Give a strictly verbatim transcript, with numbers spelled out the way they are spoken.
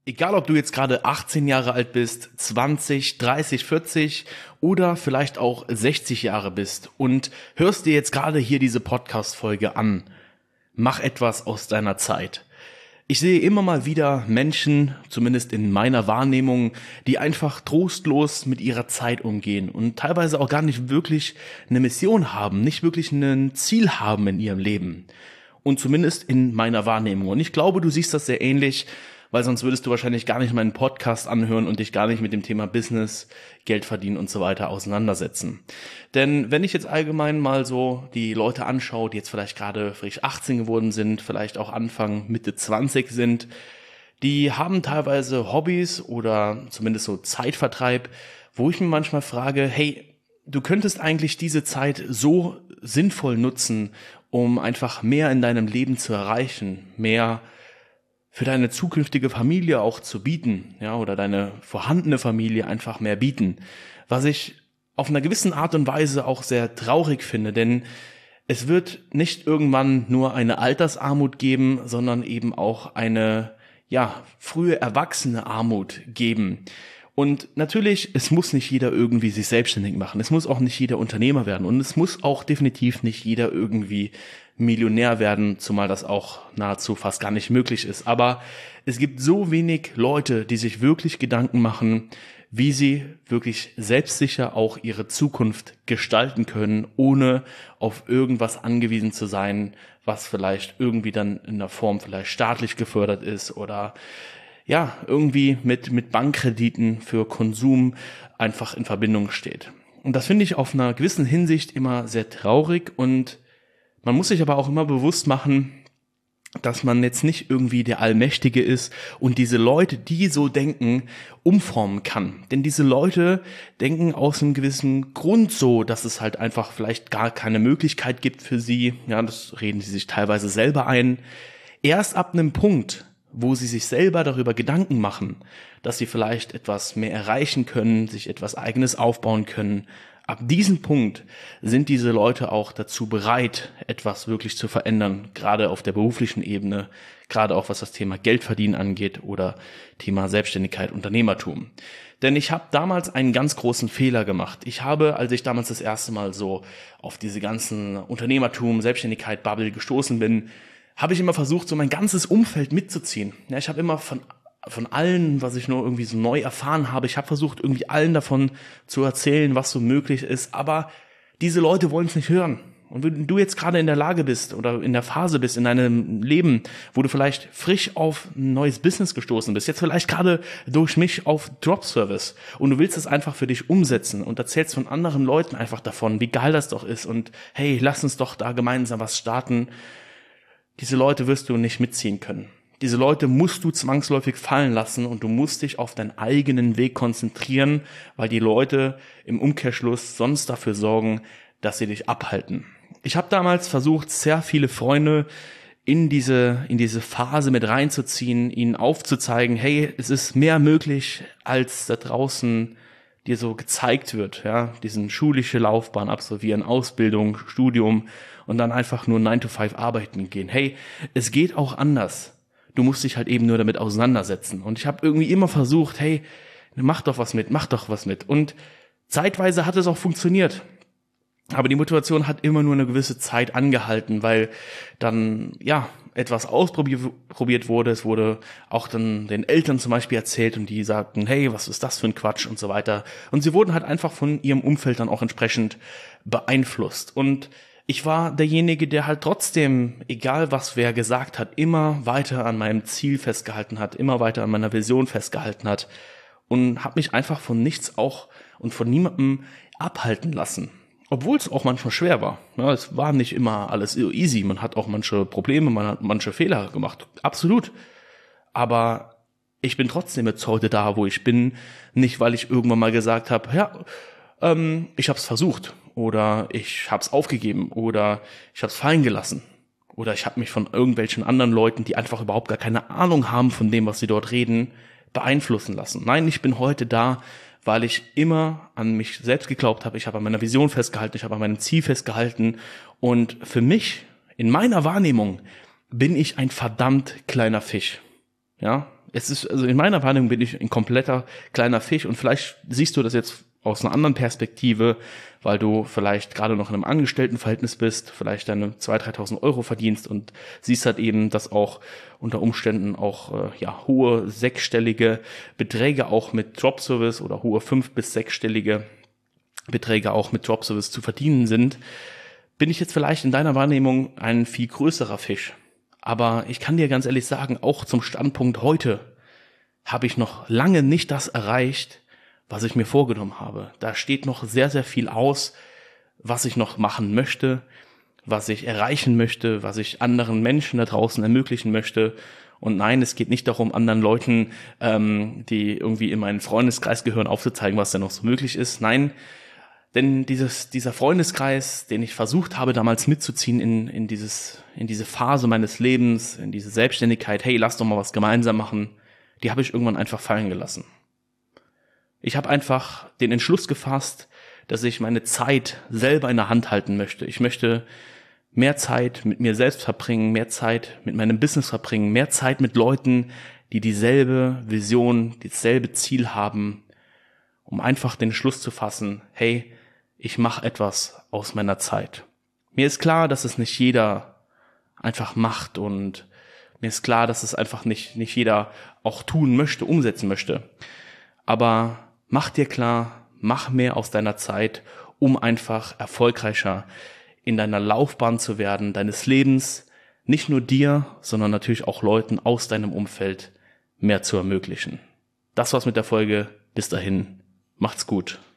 Egal, ob du jetzt gerade achtzehn Jahre alt bist, zwanzig, dreißig, vierzig oder vielleicht auch sechzig Jahre bist und hörst dir jetzt gerade hier diese Podcast-Folge an, mach etwas aus deiner Zeit. Ich sehe immer mal wieder Menschen, zumindest in meiner Wahrnehmung, die einfach trostlos mit ihrer Zeit umgehen und teilweise auch gar nicht wirklich eine Mission haben, nicht wirklich ein Ziel haben in ihrem Leben. Und zumindest in meiner Wahrnehmung. Und ich glaube, du siehst das sehr ähnlich, weil sonst würdest du wahrscheinlich gar nicht meinen Podcast anhören und dich gar nicht mit dem Thema Business, Geld verdienen und so weiter auseinandersetzen. Denn wenn ich jetzt allgemein mal so die Leute anschaue, die jetzt vielleicht gerade frisch achtzehn geworden sind, vielleicht auch Anfang, Mitte zwanzig sind, die haben teilweise Hobbys oder zumindest so Zeitvertreib, wo ich mir manchmal frage, hey, du könntest eigentlich diese Zeit so sinnvoll nutzen, um einfach mehr in deinem Leben zu erreichen, mehr für deine zukünftige Familie auch zu bieten, ja, oder deine vorhandene Familie einfach mehr bieten. Was ich auf einer gewissen Art und Weise auch sehr traurig finde, denn es wird nicht irgendwann nur eine Altersarmut geben, sondern eben auch eine, ja, frühe erwachsene Armut geben. Und natürlich, es muss nicht jeder irgendwie sich selbstständig machen. Es muss auch nicht jeder Unternehmer werden. Und es muss auch definitiv nicht jeder irgendwie Millionär werden, zumal das auch nahezu fast gar nicht möglich ist. Aber es gibt so wenig Leute, die sich wirklich Gedanken machen, wie sie wirklich selbstsicher auch ihre Zukunft gestalten können, ohne auf irgendwas angewiesen zu sein, was vielleicht irgendwie dann in der Form vielleicht staatlich gefördert ist oder ja, irgendwie mit, mit Bankkrediten für Konsum einfach in Verbindung steht. Und das finde ich auf einer gewissen Hinsicht immer sehr traurig und man muss sich aber auch immer bewusst machen, dass man jetzt nicht irgendwie der Allmächtige ist und diese Leute, die so denken, umformen kann. Denn diese Leute denken aus einem gewissen Grund so, dass es halt einfach vielleicht gar keine Möglichkeit gibt für sie. Ja, das reden sie sich teilweise selber ein. Erst ab einem Punkt, wo sie sich selber darüber Gedanken machen, dass sie vielleicht etwas mehr erreichen können, sich etwas Eigenes aufbauen können. Ab diesem Punkt sind diese Leute auch dazu bereit, etwas wirklich zu verändern, gerade auf der beruflichen Ebene, gerade auch was das Thema Geldverdienen angeht oder Thema Selbstständigkeit, Unternehmertum. Denn ich habe damals einen ganz großen Fehler gemacht. Ich habe, als ich damals das erste Mal so auf diese ganzen Unternehmertum, Selbstständigkeit, Bubble gestoßen bin, habe ich immer versucht, so mein ganzes Umfeld mitzuziehen. Ja, ich habe immer von von allen, was ich nur irgendwie so neu erfahren habe, ich habe versucht, irgendwie allen davon zu erzählen, was so möglich ist, aber diese Leute wollen es nicht hören. Und wenn du jetzt gerade in der Lage bist oder in der Phase bist in deinem Leben, wo du vielleicht frisch auf ein neues Business gestoßen bist, jetzt vielleicht gerade durch mich auf Drop-Service und du willst es einfach für dich umsetzen und erzählst von anderen Leuten einfach davon, wie geil das doch ist und hey, lass uns doch da gemeinsam was starten. Diese Leute wirst du nicht mitziehen können. Diese Leute musst du zwangsläufig fallen lassen und du musst dich auf deinen eigenen Weg konzentrieren, weil die Leute im Umkehrschluss sonst dafür sorgen, dass sie dich abhalten. Ich habe damals versucht, sehr viele Freunde in diese in diese Phase mit reinzuziehen, ihnen aufzuzeigen, hey, es ist mehr möglich, als da draußen dir so gezeigt wird, ja, diesen schulische Laufbahn absolvieren, Ausbildung, Studium und dann einfach nur nine to five arbeiten gehen. Hey, es geht auch anders. Du musst dich halt eben nur damit auseinandersetzen. Und ich habe irgendwie immer versucht, hey, mach doch was mit, mach doch was mit. Und zeitweise hat es auch funktioniert. Aber die Motivation hat immer nur eine gewisse Zeit angehalten, weil dann, ja, etwas ausprobiert wurde. Es wurde auch dann den Eltern zum Beispiel erzählt und die sagten, hey, was ist das für ein Quatsch und so weiter. Und sie wurden halt einfach von ihrem Umfeld dann auch entsprechend beeinflusst. Und ich war derjenige, der halt trotzdem, egal was wer gesagt hat, immer weiter an meinem Ziel festgehalten hat, immer weiter an meiner Vision festgehalten hat und habe mich einfach von nichts auch und von niemandem abhalten lassen. Obwohl es auch manchmal schwer war. Ja, es war nicht immer alles easy. Man hat auch manche Probleme, man hat manche Fehler gemacht. Absolut. Aber ich bin trotzdem jetzt heute da, wo ich bin. Nicht, weil ich irgendwann mal gesagt habe, ja, ähm, ich habe es versucht. Oder ich habe es aufgegeben. Oder ich habe es fallen gelassen. Oder ich habe mich von irgendwelchen anderen Leuten, die einfach überhaupt gar keine Ahnung haben von dem, was sie dort reden, beeinflussen lassen. Nein, ich bin heute da, weil ich immer an mich selbst geglaubt habe. Ich habe an meiner Vision festgehalten, ich habe an meinem Ziel festgehalten. Und für mich, in meiner Wahrnehmung, bin ich ein verdammt kleiner Fisch. Ja, Es ist, also in meiner Wahrnehmung bin ich ein kompletter kleiner Fisch und vielleicht siehst du das jetzt aus einer anderen Perspektive, weil du vielleicht gerade noch in einem Angestelltenverhältnis bist, vielleicht deine zweitausend, dreitausend Euro verdienst und siehst halt eben, dass auch unter Umständen auch äh, ja hohe sechsstellige Beträge auch mit Dropservice oder hohe fünf- bis sechsstellige Beträge auch mit Dropservice zu verdienen sind, bin ich jetzt vielleicht in deiner Wahrnehmung ein viel größerer Fisch. Aber ich kann dir ganz ehrlich sagen, auch zum Standpunkt heute habe ich noch lange nicht das erreicht, was ich mir vorgenommen habe. Da steht noch sehr, sehr viel aus, was ich noch machen möchte, was ich erreichen möchte, was ich anderen Menschen da draußen ermöglichen möchte. Und nein, es geht nicht darum, anderen Leuten, ähm, die irgendwie in meinen Freundeskreis gehören, aufzuzeigen, was da noch so möglich ist. Nein, denn dieses, dieser Freundeskreis, den ich versucht habe, damals mitzuziehen in, in dieses, in diese Phase meines Lebens, in diese Selbstständigkeit, hey, lass doch mal was gemeinsam machen, die habe ich irgendwann einfach fallen gelassen. Ich habe einfach den Entschluss gefasst, dass ich meine Zeit selber in der Hand halten möchte. Ich möchte mehr Zeit mit mir selbst verbringen, mehr Zeit mit meinem Business verbringen, mehr Zeit mit Leuten, die dieselbe Vision, dasselbe Ziel haben, um einfach den Entschluss zu fassen, hey, ich mache etwas aus meiner Zeit. Mir ist klar, dass es nicht jeder einfach macht und mir ist klar, dass es einfach nicht, nicht jeder auch tun möchte, umsetzen möchte. Aber mach dir klar, mach mehr aus deiner Zeit, um einfach erfolgreicher in deiner Laufbahn zu werden, deines Lebens, nicht nur dir, sondern natürlich auch Leuten aus deinem Umfeld mehr zu ermöglichen. Das war's mit der Folge. Bis dahin, macht's gut.